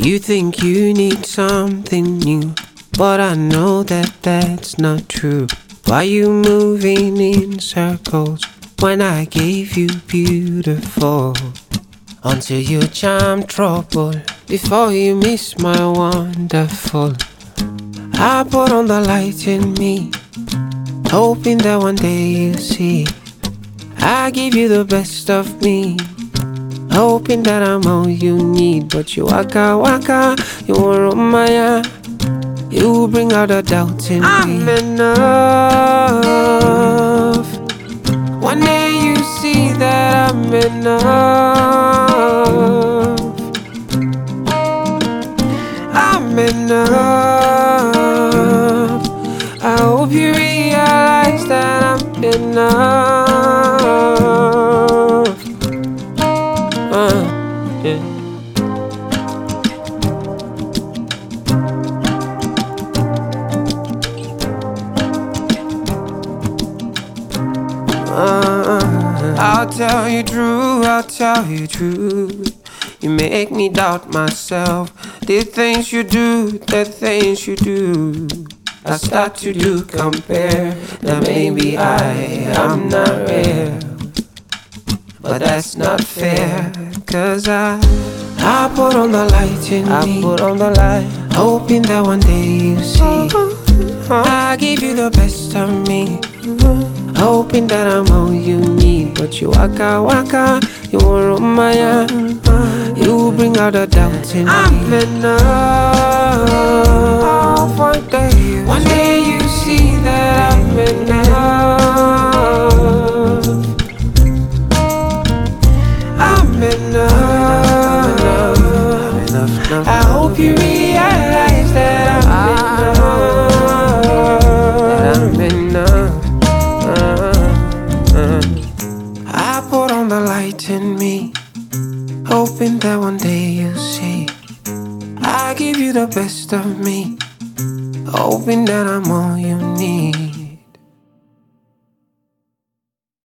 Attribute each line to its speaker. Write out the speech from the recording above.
Speaker 1: You think you need something new, but I know that that's not true. Why you moving in circles when I gave you beautiful? Until you charm trouble before you miss my wonderful. I put on the light in me, hoping that one day you'll see. I give you the best of me, hoping that I'm all you need. But you waka waka, you want on my you bring out a doubt in me. I'm enough. One day you see that I'm enough. I'm enough. I hope you realize that I'm enough. Yeah. I'll tell you true, I'll tell you true. You make me doubt myself. The things you do, the things you do, I start to do compare. That maybe I'm not real, but that's not fair. Cause I put on the light in me, I put on the light, hoping that one day you see. I give you the best of me, hoping that I'm all you need. But you waka waka, you want on my you bring out a doubt in me. I'm enough. One day you see that I'm enough. I'm enough. I hope you realize that I'm enough. I put on the light in me, hoping that one day you'll see. I give you the best of me, hoping that I'm all you need.